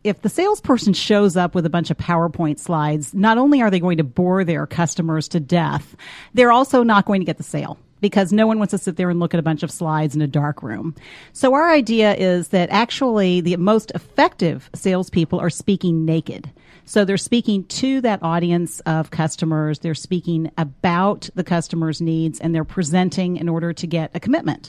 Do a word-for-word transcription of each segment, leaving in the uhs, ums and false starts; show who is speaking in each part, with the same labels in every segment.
Speaker 1: if the salesperson shows up with a bunch of PowerPoint slides, not only are they going to bore their customers to death, they're also not going to get the sale, because no one wants to sit there and look at a bunch of slides in a dark room. So our idea is that actually the most effective salespeople are speaking naked. So they're speaking to that audience of customers. They're speaking about the customer's needs, and they're presenting in order to get a commitment.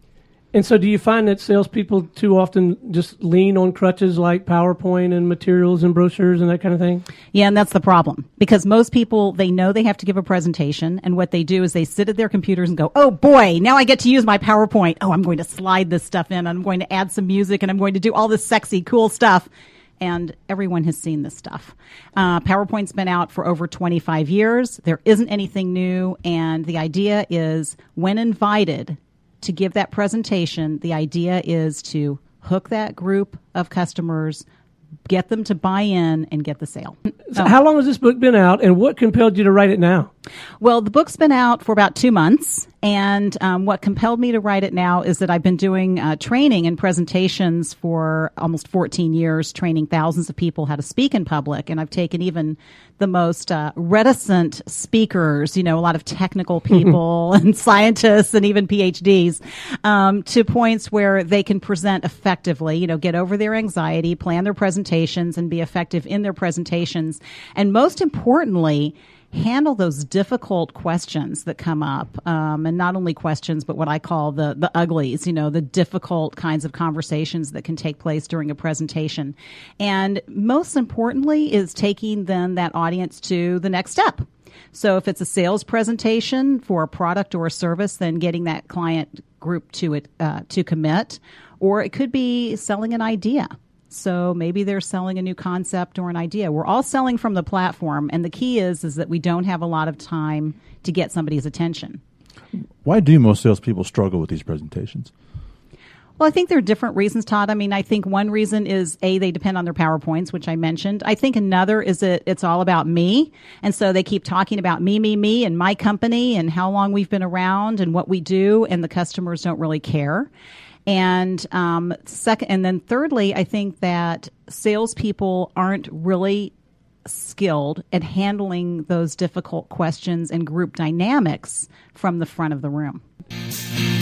Speaker 2: And so do you find that salespeople too often just lean on crutches like PowerPoint and materials and brochures and that kind of thing?
Speaker 1: Yeah, and that's the problem. Because most people, they know they have to give a presentation, and what they do is they sit at their computers and go, oh boy, now I get to use my PowerPoint. Oh, I'm going to slide this stuff in, I'm going to add some music, and I'm going to do all this sexy, cool stuff. And everyone has seen this stuff. Uh, PowerPoint's been out for over twenty-five years. There isn't anything new, and the idea is when invited to give that presentation, the idea is to hook that group of customers, get them to buy in, and get the sale.
Speaker 2: So
Speaker 1: oh.
Speaker 2: How long has this book been out, and what compelled you to write it now?
Speaker 1: Well, the book's been out for about two months, and um, what compelled me to write it now is that I've been doing uh, training and presentations for almost fourteen years, training thousands of people how to speak in public, and I've taken even the most uh, reticent speakers, you know, a lot of technical people and scientists and even P H Ds, um, to points where they can present effectively, you know, get over their anxiety, plan their presentations, and be effective in their presentations. And most importantly, handle those difficult questions that come up, um, and not only questions, but what I call the the uglies, you know, the difficult kinds of conversations that can take place during a presentation. And most importantly is taking then that audience to the next step. So if it's a sales presentation for a product or a service, then getting that client group to it uh, to commit, or it could be selling an idea. So maybe they're selling a new concept or an idea. We're all selling from the platform, and the key is is that we don't have a lot of time to get somebody's attention.
Speaker 3: Why do most salespeople struggle with these presentations?
Speaker 1: Well, I think there are different reasons, Todd. I mean, I think one reason is, A, they depend on their PowerPoints, which I mentioned. I think another is that it's all about me. And so they keep talking about me, me, me, and my company and how long we've been around and what we do, and the customers don't really care. And um, second, and then thirdly, I think that salespeople aren't really skilled at handling those difficult questions and group dynamics from the front of the room.